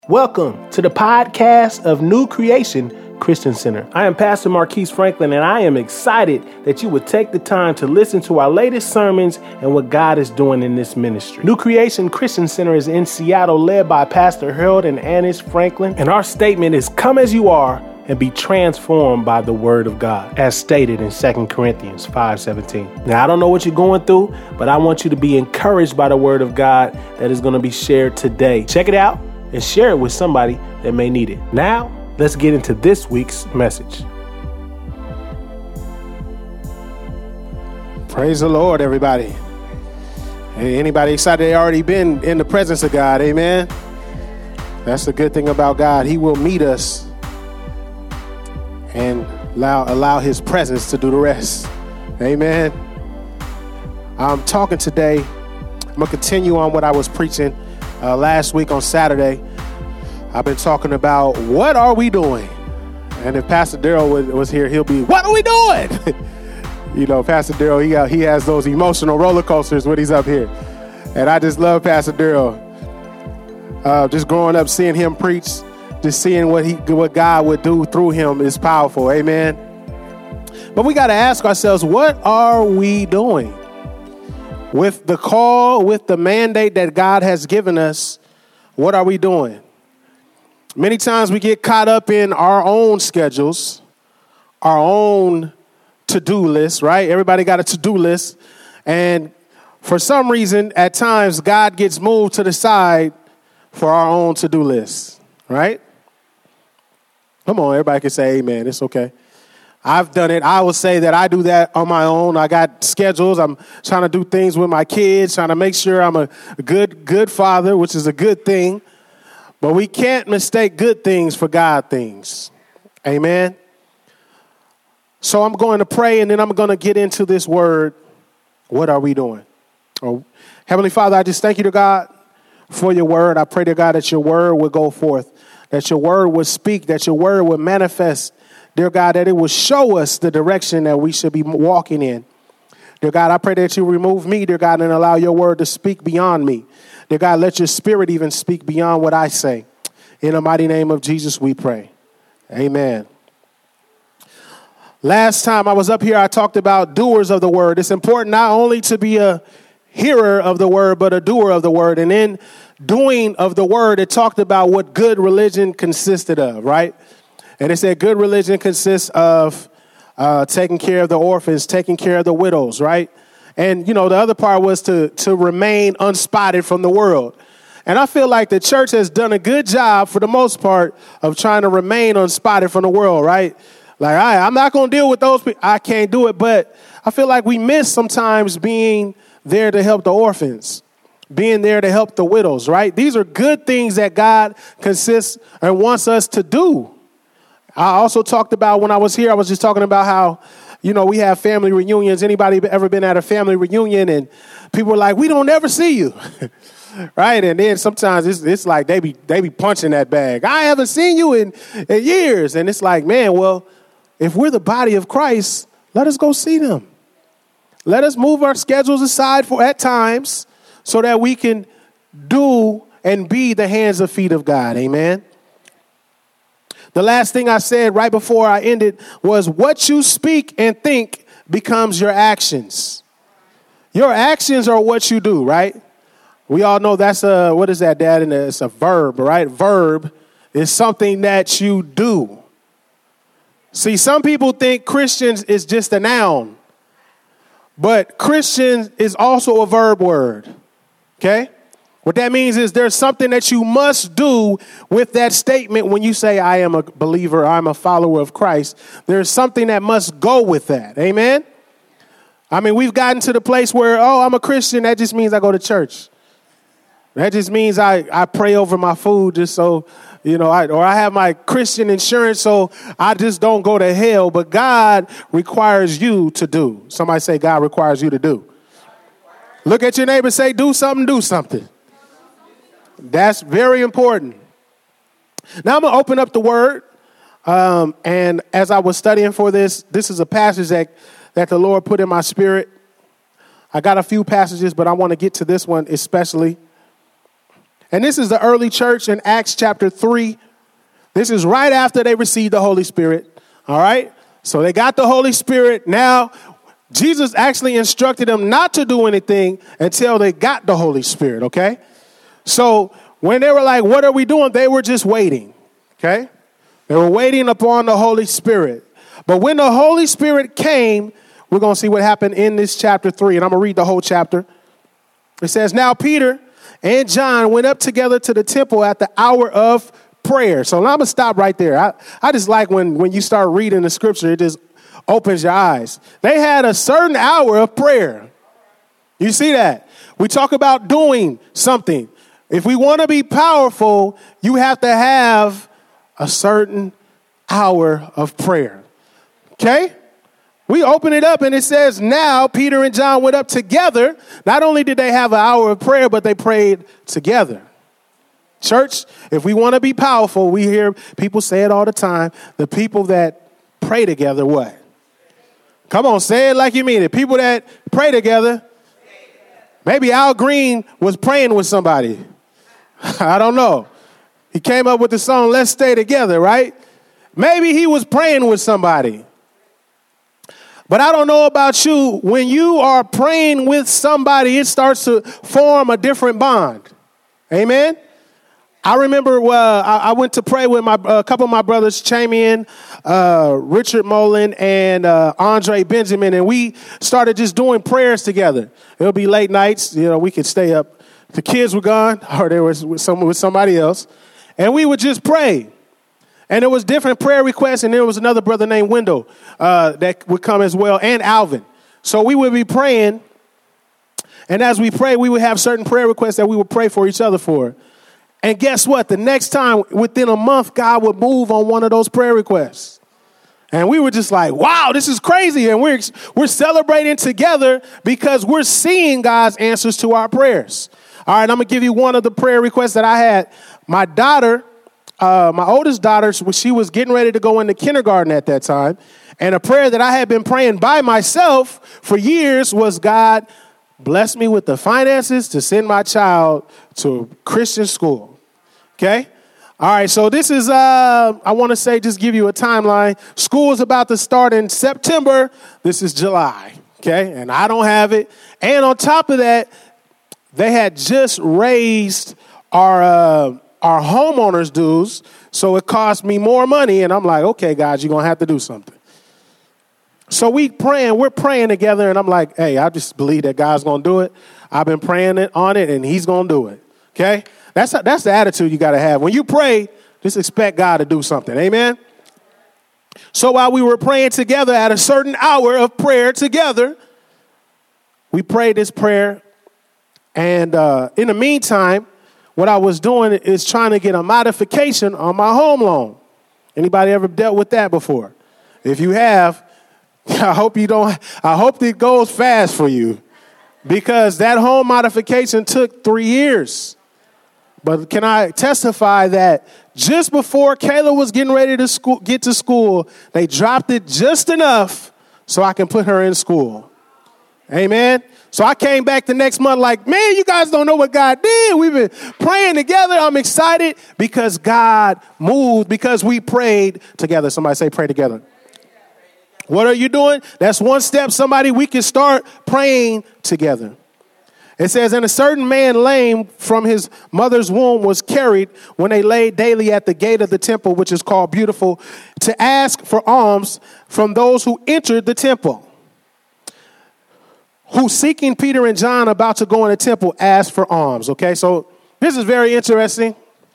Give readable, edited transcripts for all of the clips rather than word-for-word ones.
Welcome to the podcast of New Creation Christian Center. I am Pastor Marquise Franklin, and I am excited that you would take the time to listen to our latest sermons and what God is doing in this ministry. New Creation Christian Center is in Seattle, led by Pastor Harold and Annis Franklin, and our statement is, "Come as you are and be transformed by the word of God," as stated in 2 Corinthians 5:17. Now, I don't know what you're going through, but I want you to be encouraged by the word of God that is going to be shared today. Check it out and share it with somebody that may need it. Now, let's get into this week's message. Praise the Lord, everybody. Hey, anybody excited they already been in the presence of God? Amen. That's the good thing about God. He will meet us and allow his presence to do the rest. Amen. I'm talking today. I'm going to continue on what I was preaching last week on Saturday. I've been talking about what are we doing? And if Pastor Daryl was here, he'll be, what are we doing? You know, Pastor Daryl, he has those emotional roller coasters when he's up here. And I just love Pastor Daryl. Just growing up, seeing him preach, just seeing what God would do through him is powerful. Amen. But we got to ask ourselves, what are we doing? With the call, with the mandate that God has given us, what are we doing? Many times we get caught up in our own schedules, our own to-do list, right? Everybody got a to-do list. And for some reason, at times, God gets moved to the side for our own to-do list, right? Come on, everybody can say amen. It's okay. I've done it. I will say that I do that on my own. I got schedules. I'm trying to do things with my kids, trying to make sure I'm a good father, which is a good thing. But we can't mistake good things for God things. Amen. So I'm going to pray, and then I'm going to get into this word. What are we doing? Oh, Heavenly Father, I just thank you to God for your word. I pray to God that your word will go forth, that your word will speak, that your word will manifest. Dear God, that it will show us the direction that we should be walking in. Dear God, I pray that you remove me, dear God, and allow your word to speak beyond me. Dear God, let your spirit even speak beyond what I say. In the mighty name of Jesus, we pray. Amen. Last time I was up here, I talked about doers of the word. It's important not only to be a hearer of the word, but a doer of the word. And in doing of the word, it talked about what good religion consisted of, right? And it said good religion consists of taking care of the orphans, taking care of the widows, right? And, you know, the other part was to remain unspotted from the world. And I feel like the church has done a good job for the most part of trying to remain unspotted from the world, right? Like, I'm not going to deal with those people. I can't do it. But I feel like we miss sometimes being there to help the orphans, being there to help the widows, right? These are good things that God consists and wants us to do. I also talked about when I was here, I was just talking about how, you know, we have family reunions. Anybody ever been at a family reunion and people are like, we don't ever see you, right? And then sometimes it's like they be punching that bag. I haven't seen you in years. And it's like, man, well, if we're the body of Christ, let us go see them. Let us move our schedules aside for at times so that we can do and be the hands and feet of God. Amen. The last thing I said right before I ended was what you speak and think becomes your actions. Your actions are what you do, right? We all know that's what is that, Dad? And it's a verb, right? Verb is something that you do. See, some people think Christians is just a noun, but Christian is also a verb word, okay? What that means is there's something that you must do with that statement when you say, I am a believer, I'm a follower of Christ. There's something that must go with that. Amen? I mean, we've gotten to the place where, I'm a Christian. That just means I go to church. That just means I pray over my food just so, you know, or I have my Christian insurance so I just don't go to hell. But God requires you to do. Somebody say God requires you to do. Look at your neighbor and say, do something, do something. That's very important. Now I'm going to open up the word. And as I was studying for this is a passage that the Lord put in my spirit. I got a few passages, but I want to get to this one especially. And this is the early church in Acts chapter 3. This is right after they received the Holy Spirit. All right. So they got the Holy Spirit. Now, Jesus actually instructed them not to do anything until they got the Holy Spirit. OK, so when they were like, what are we doing? They were just waiting. OK, they were waiting upon the Holy Spirit. But when the Holy Spirit came, we're going to see what happened in this chapter 3. And I'm going to read the whole chapter. It says, now Peter and John went up together to the temple at the hour of prayer. So I'm going to stop right there. I just like when you start reading the scripture, it just opens your eyes. They had a certain hour of prayer. You see that? We talk about doing something. If we want to be powerful, you have to have a certain hour of prayer. Okay? We open it up and it says, now Peter and John went up together. Not only did they have an hour of prayer, but they prayed together. Church, if we want to be powerful, we hear people say it all the time. The people that pray together, what? Come on, say it like you mean it. People that pray together. Maybe Al Green was praying with somebody. I don't know. He came up with the song, Let's Stay Together, right? Maybe he was praying with somebody. But I don't know about you. When you are praying with somebody, it starts to form a different bond. Amen? I remember I went to pray with a couple of my brothers, Chamian, Richard Molin, and Andre Benjamin, and we started just doing prayers together. It'll be late nights. You know, we could stay up. The kids were gone, or they were with somebody else, and we would just pray. And there was different prayer requests, and there was another brother named Wendell that would come as well, and Alvin. So we would be praying, and as we pray, we would have certain prayer requests that we would pray for each other for. And guess what? The next time, within a month, God would move on one of those prayer requests. And we were just like, wow, this is crazy. And we're celebrating together because we're seeing God's answers to our prayers. All right, I'm going to give you one of the prayer requests that I had. My daughter, my oldest daughter, she was getting ready to go into kindergarten at that time. And a prayer that I had been praying by myself for years was, God, bless me with the finances to send my child to Christian school. Okay? All right, so this is, I want to say, just give you a timeline. School is about to start in September. This is July, okay? And I don't have it. And on top of that, they had just raised our homeowners' dues, so it cost me more money. And I'm like, okay, guys, you're going to have to do something. So we're praying together, and I'm like, hey, I just believe that God's going to do it. I've been praying on it, and he's going to do it, okay? That's the attitude you got to have. When you pray, just expect God to do something, amen? So while we were praying together at a certain hour of prayer together, we prayed this prayer, and in the meantime, what I was doing is trying to get a modification on my home loan. Anybody ever dealt with that before? If you have, I hope it goes fast for you, because that home modification took 3 years. But can I testify that just before Kayla was getting ready to get to school, they dropped it just enough so I can put her in school. Amen. So I came back the next month like, man, you guys don't know what God did. We've been praying together. I'm excited because God moved, because we prayed together. Somebody say pray together. What are you doing? That's one step, somebody. We can start praying together. It says, and a certain man lame from his mother's womb was carried when they laid daily at the gate of the temple, which is called Beautiful, to ask for alms from those who entered the temple. Who, seeking Peter and John about to go in the temple, asked for alms. Okay, so this is very interesting.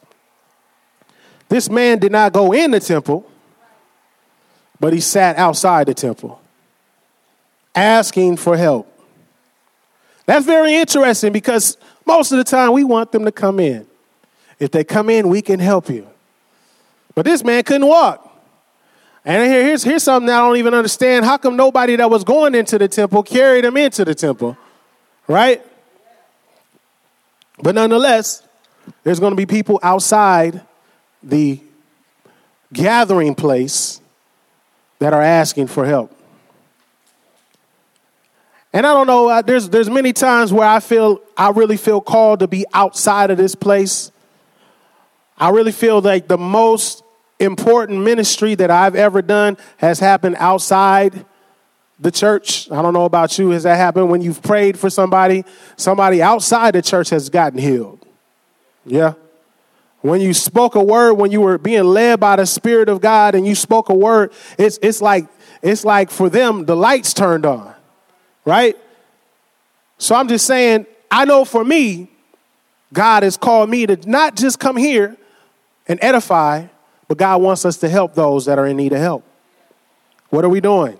This man did not go in the temple, but he sat outside the temple, asking for help. That's very interesting, because most of the time we want them to come in. If they come in, we can help you. But this man couldn't walk. And here's something I don't even understand. How come nobody that was going into the temple carried him into the temple? Right? But nonetheless, there's going to be people outside the gathering place that are asking for help. And I don't know, there's many times where I really feel called to be outside of this place. I really feel like the most important ministry that I've ever done has happened outside the church. I don't know about you. Has that happened when you've prayed for somebody outside the church has gotten healed? Yeah. When you spoke a word, when you were being led by the Spirit of God and you spoke a word, it's like for them, the lights turned on, right? So I'm just saying, I know for me, God has called me to not just come here and edify, but God wants us to help those that are in need of help. What are we doing?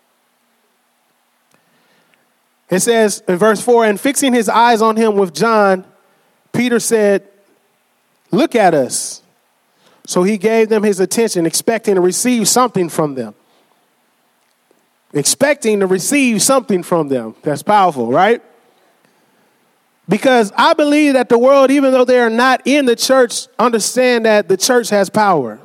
It says in verse 4, and fixing his eyes on him with John, Peter said, look at us. So he gave them his attention, expecting to receive something from them. Expecting to receive something from them. That's powerful, right? Because I believe that the world, even though they are not in the church, understand that the church has power.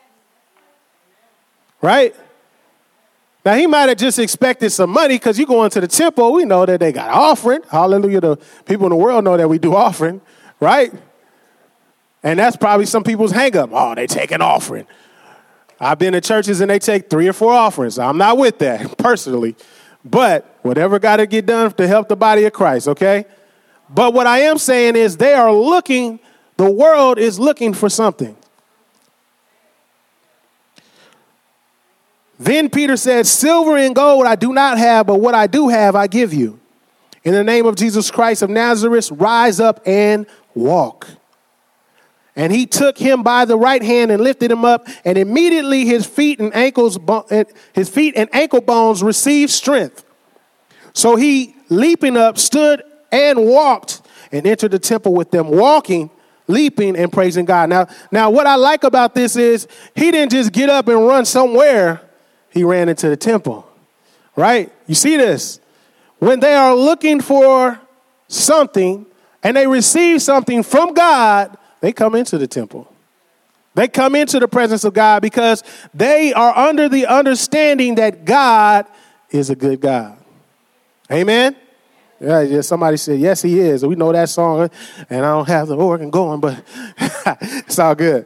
Right? Now, he might have just expected some money because you go into the temple. We know that they got offering. Hallelujah. The people in the world know that we do offering, right? And that's probably some people's hang up. Oh, they take an offering. I've been to churches and they take 3 or 4 offerings. I'm not with that personally. But whatever got to get done to help the body of Christ, okay? But what I am saying is the world is looking for something. Then Peter said, silver and gold I do not have, but what I do have I give you. In the name of Jesus Christ of Nazareth, rise up and walk. And he took him by the right hand and lifted him up, and immediately his feet and ankle bones received strength. So he, leaping up, stood and walked and entered the temple with them, walking, leaping, and praising God. Now what I like about this is he didn't just get up and run somewhere. He ran into the temple, right? You see this? When they are looking for something and they receive something from God, they come into the temple. They come into the presence of God because they are under the understanding that God is a good God. Amen? Yeah, somebody said, yes, he is. We know that song, and I don't have the organ going, but it's all good.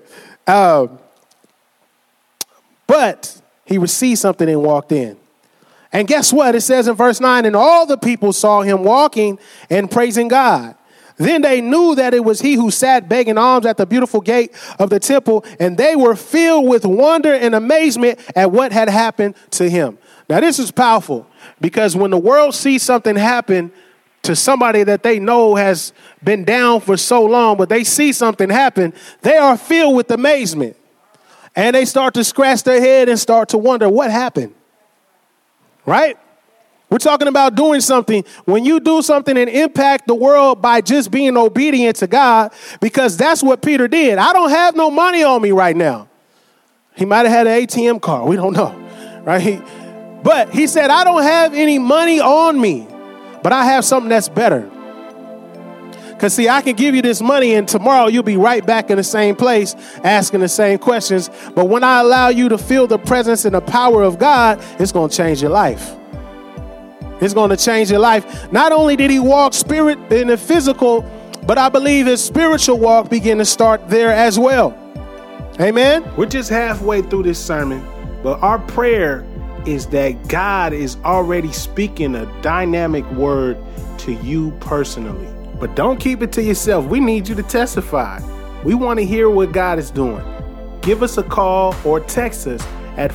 But he received something and walked in. And guess what? It says in verse 9, and all the people saw him walking and praising God. Then they knew that it was he who sat begging alms at the beautiful gate of the temple, and they were filled with wonder and amazement at what had happened to him. Now, this is powerful because when the world sees something happen to somebody that they know has been down for so long, but they see something happen, they are filled with amazement. And they start to scratch their head and start to wonder what happened. Right? We're talking about doing something. When you do something and impact the world by just being obedient to God, because that's what Peter did. I don't have no money on me right now. He might have had an ATM card. We don't know. Right? But he said, I don't have any money on me, but I have something that's better. Because, see, I can give you this money and tomorrow you'll be right back in the same place asking the same questions. But when I allow you to feel the presence and the power of God, it's going to change your life. It's going to change your life. Not only did he walk spirit in the physical, but I believe his spiritual walk began to start there as well. Amen. We're just halfway through this sermon, but our prayer is that God is already speaking a dynamic word to you personally. But don't keep it to yourself. We need you to testify. We want to hear what God is doing. Give us a call or text us at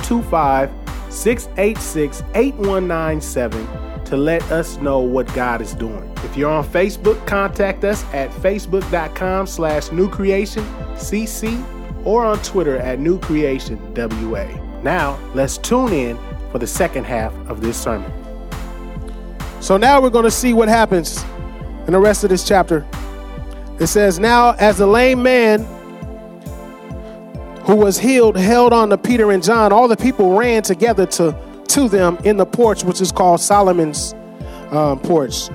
425-686-8197 to let us know what God is doing. If you're on Facebook, contact us at facebook.com/newcreationcc or on Twitter at newcreationwa. Now, let's tune in for the second half of this sermon. So now we're going to see what happens in the rest of this chapter. It says, now as the lame man who was healed held on to Peter and John, all the people ran together to them in the porch, which is called Solomon's porch,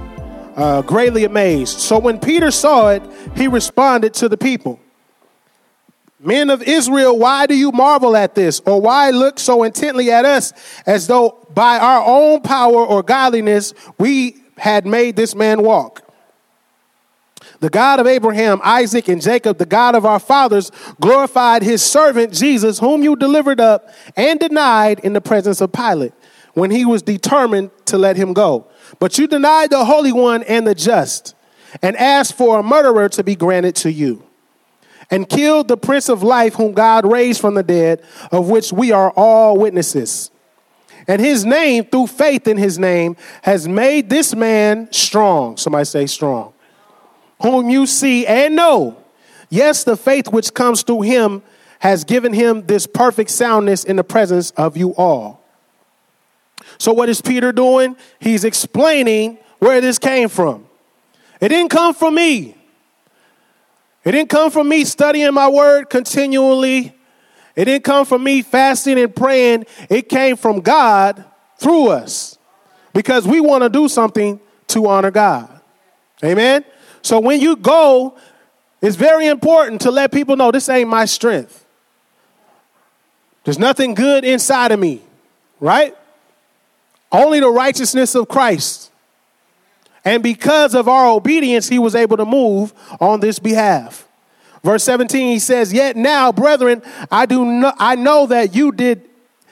greatly amazed. So when Peter saw it, he responded to the people. Men of Israel, why do you marvel at this? Or why look so intently at us as though by our own power or godliness we had made this man walk? The God of Abraham, Isaac, and Jacob, the God of our fathers, glorified his servant Jesus, whom you delivered up and denied in the presence of Pilate, when he was determined to let him go. But you denied the Holy One and the just, and asked for a murderer to be granted to you, and killed the Prince of Life, whom God raised from the dead, of which we are all witnesses. And his name, through faith in his name, has made this man strong. Somebody say strong. Whom you see and know. Yes, the faith which comes through him has given him this perfect soundness in the presence of you all. So what is Peter doing? He's explaining where this came from. It didn't come from me. It didn't come from me studying my word continually. It didn't come from me fasting and praying. It came from God through us, because we want to do something to honor God. Amen. So when you go, it's very important to let people know this ain't my strength. There's nothing good inside of me, right? Only the righteousness of Christ. And because of our obedience, he was able to move on this behalf. Verse 17, he says, yet now, brethren, I know that you did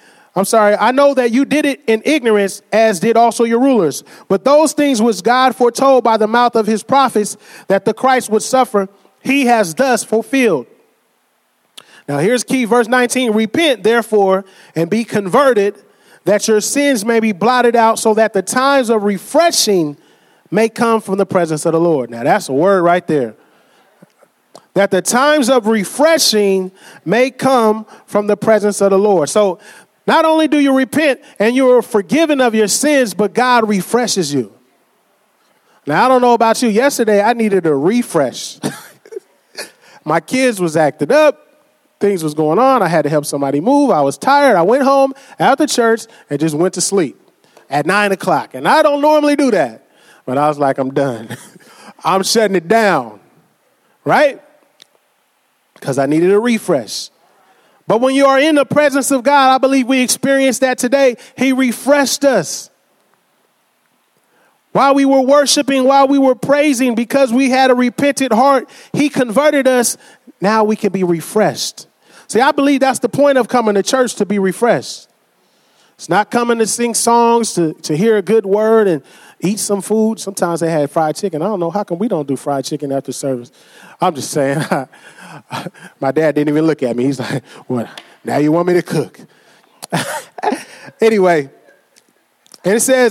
it in ignorance, as did also your rulers. But those things which God foretold by the mouth of his prophets that the Christ would suffer, he has thus fulfilled. Now here's key, verse 19, repent therefore and be converted, that your sins may be blotted out, so that the times of refreshing may come from the presence of the Lord. Now that's a word right there. That the times of refreshing may come from the presence of the Lord. So not only do you repent and you are forgiven of your sins, but God refreshes you. Now, I don't know about you. Yesterday, I needed a refresh. My kids was acting up. Things was going on. I had to help somebody move. I was tired. I went home after church and just went to sleep at 9 o'clock. And I don't normally do that. But I was like, I'm done. I'm shutting it down. Right? Because I needed a refresh. But when you are in the presence of God, I believe we experienced that today. He refreshed us. While we were worshiping, while we were praising, because we had a repentant heart, he converted us. Now we can be refreshed. See, I believe that's the point of coming to church, to be refreshed. It's not coming to sing songs, to hear a good word and eat some food. Sometimes they had fried chicken. I don't know. How come we don't do fried chicken after service? I'm just saying. My dad didn't even look at me. He's like, well, now you want me to cook. Anyway, and it says,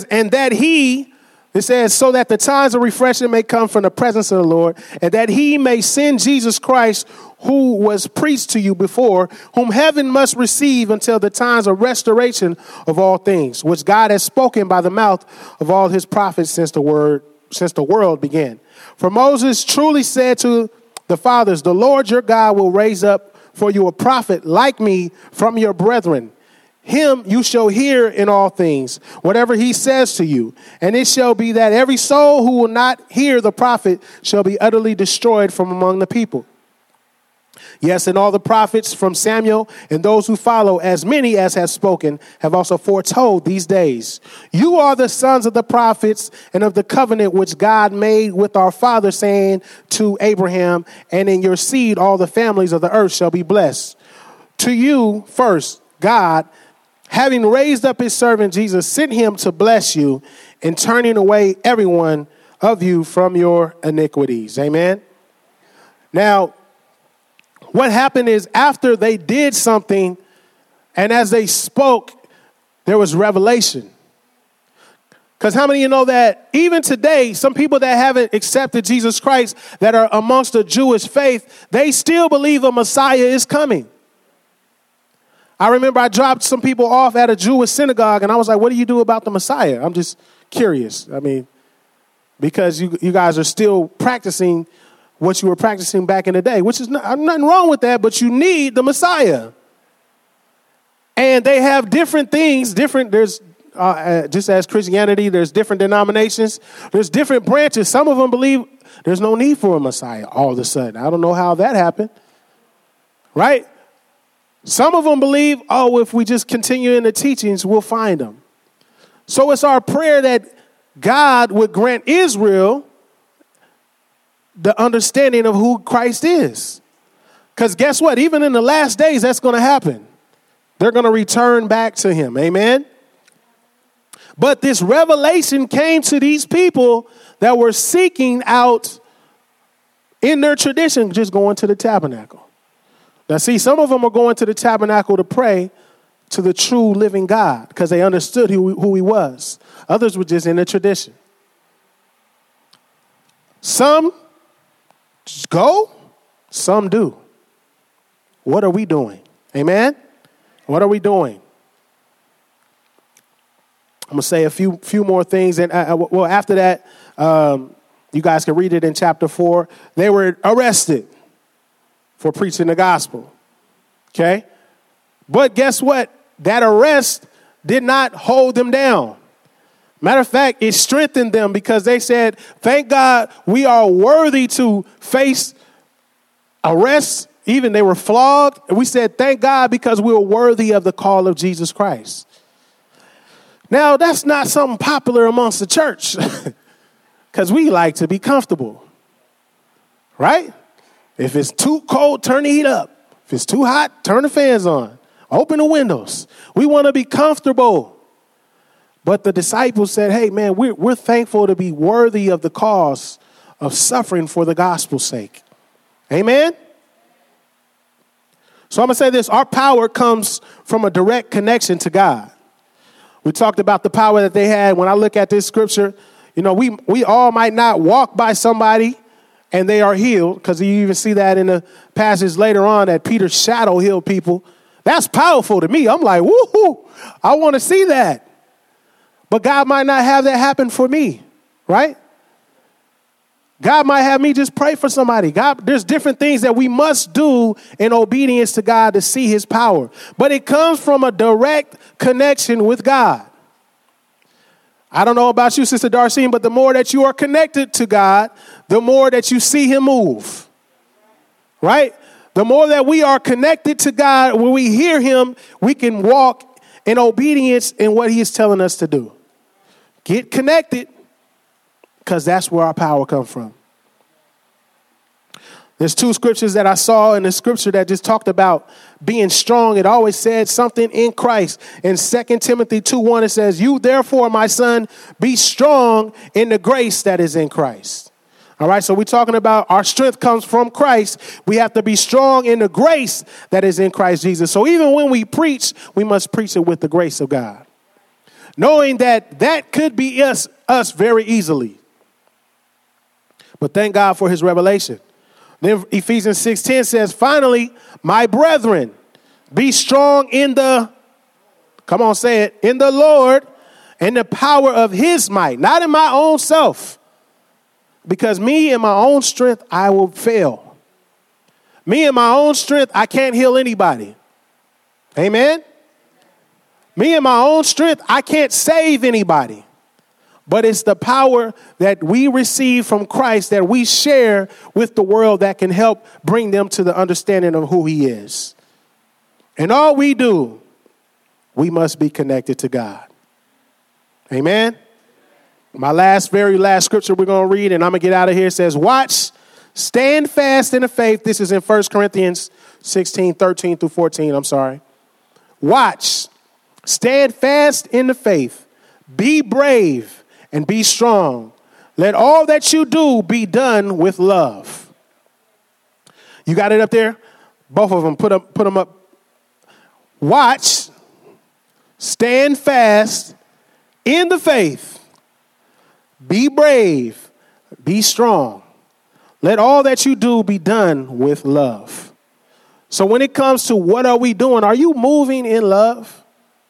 so that the times of refreshing may come from the presence of the Lord, and that he may send Jesus Christ, who was preached to you before, whom heaven must receive until the times of restoration of all things, which God has spoken by the mouth of all his prophets since the world began. For Moses truly said to the fathers, the Lord your God will raise up for you a prophet like me from your brethren. Him you shall hear in all things, whatever he says to you. And it shall be that every soul who will not hear the prophet shall be utterly destroyed from among the people. Yes, and all the prophets from Samuel and those who follow, as many as have spoken, have also foretold these days. You are the sons of the prophets and of the covenant which God made with our father, saying to Abraham, and in your seed all the families of the earth shall be blessed. To you first, God, having raised up his servant Jesus, sent him to bless you in turning away every one of you from your iniquities. Amen. Now, what happened is after they did something and as they spoke, there was revelation. Because how many of you know that even today, some people that haven't accepted Jesus Christ that are amongst the Jewish faith, they still believe a Messiah is coming. I remember I dropped some people off at a Jewish synagogue and I was like, what do you do about the Messiah? I'm just curious. I mean, because you guys are still practicing what you were practicing back in the day, which is nothing wrong with that, but you need the Messiah. And they have different things, there's just as Christianity, there's different denominations, there's different branches. Some of them believe there's no need for a Messiah all of a sudden. I don't know how that happened, right? Some of them believe, oh, if we just continue in the teachings, we'll find them. So it's our prayer that God would grant Israel the understanding of who Christ is. Because guess what? Even in the last days, that's going to happen. They're going to return back to him. Amen. But this revelation came to these people that were seeking out in their tradition, just going to the tabernacle. Now, see, some of them are going to the tabernacle to pray to the true living God because they understood who he was. Others were just in the tradition. Some go, some do. What are we doing? Amen? What are we doing? I'm going to say a few more things. And after that, you guys can read it in chapter 4. They were arrested for preaching the gospel. Okay? But guess what? That arrest did not hold them down. Matter of fact, it strengthened them because they said, thank God we are worthy to face arrest. Even they were flogged. And we said, thank God because we were worthy of the call of Jesus Christ. Now, that's not something popular amongst the church because we like to be comfortable, right? If it's too cold, turn the heat up. If it's too hot, turn the fans on. Open the windows. We want to be comfortable. But the disciples said, hey, man, we're thankful to be worthy of the cause of suffering for the gospel's sake. Amen? So I'm going to say this. Our power comes from a direct connection to God. We talked about the power that they had. When I look at this scripture, you know, we all might not walk by somebody and they are healed, because you even see that in the passage later on that Peter's shadow healed people. That's powerful to me. I'm like, woohoo, I want to see that. But God might not have that happen for me, right? God might have me just pray for somebody. God, there's different things that we must do in obedience to God to see his power. But it comes from a direct connection with God. I don't know about you, Sister Darcine, but the more that you are connected to God, the more that you see him move, right? The more that we are connected to God, when we hear him, we can walk in obedience in what he is telling us to do. Get connected, because that's where our power comes from. There's two scriptures that I saw in the scripture that just talked about being strong. It always said something in Christ. In 2 Timothy 2:1, it says, you therefore, my son, be strong in the grace that is in Christ. All right, so we're talking about our strength comes from Christ. We have to be strong in the grace that is in Christ Jesus. So even when we preach, we must preach it with the grace of God, knowing that that could be us very easily. But thank God for his revelation. Then Ephesians 6:10 says, finally, my brethren, be strong in the, come on, say it, in the Lord and the power of his might, not in my own self. Because me in my own strength, I will fail. Me in my own strength, I can't heal anybody. Amen? Me in my own strength, I can't save anybody. But it's the power that we receive from Christ that we share with the world that can help bring them to the understanding of who he is. And all we do, we must be connected to God. Amen? My very last scripture we're going to read, and I'm going to get out of here, says, watch, stand fast in the faith. This is in 1 Corinthians 16:13-14. I'm sorry. Watch, stand fast in the faith, be brave, and be strong. Let all that you do be done with love. You got it up there? Both of them, put them up. Watch, stand fast in the faith, be brave, be strong. Let all that you do be done with love. So when it comes to what are we doing, are you moving in love?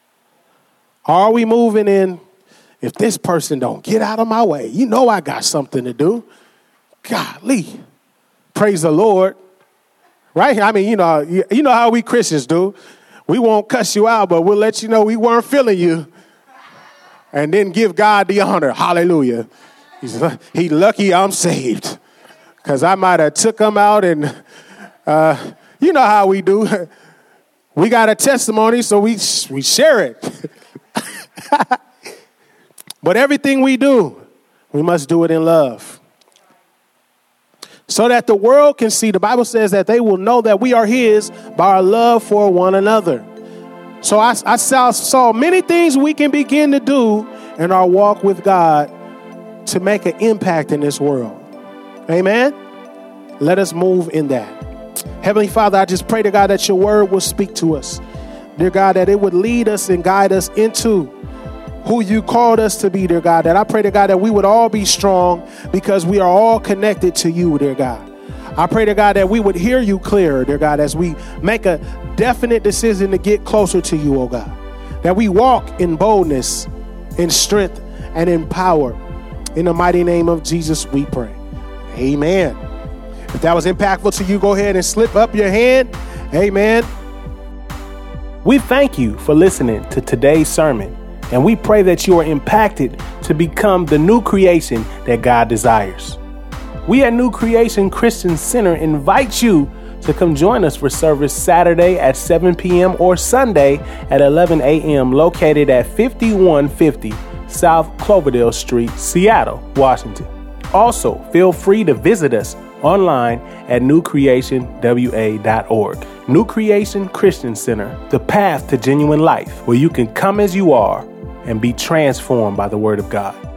Are we moving in, if this person don't get out of my way, you know I got something to do. Golly, praise the Lord, right? I mean, you know how we Christians do. We won't cuss you out, but we'll let you know we weren't feeling you, and then give God the honor. Hallelujah. He lucky I'm saved, because I might have took him out and You know how we do. We got a testimony, so we share it. But everything we do, we must do it in love. So that the world can see, the Bible says that they will know that we are his by our love for one another. So I saw many things we can begin to do in our walk with God to make an impact in this world. Amen. Let us move in that. Heavenly Father, I just pray to God that your word will speak to us. Dear God, that it would lead us and guide us into who you called us to be, dear God. That I pray to God that we would all be strong because we are all connected to you, dear God. I pray to God that we would hear you clearer, dear God, as we make a definite decision to get closer to you, oh God. That we walk in boldness, in strength, and in power. In the mighty name of Jesus, we pray. Amen. If that was impactful to you, go ahead and slip up your hand. Amen. We thank you for listening to today's sermon, and we pray that you are impacted to become the new creation that God desires. We at New Creation Christian Center invite you to come join us for service Saturday at 7 p.m. or Sunday at 11 a.m. located at 5150 South Cloverdale Street, Seattle, Washington. Also, feel free to visit us online at newcreationwa.org. New Creation Christian Center, the path to genuine life, where you can come as you are and be transformed by the word of God.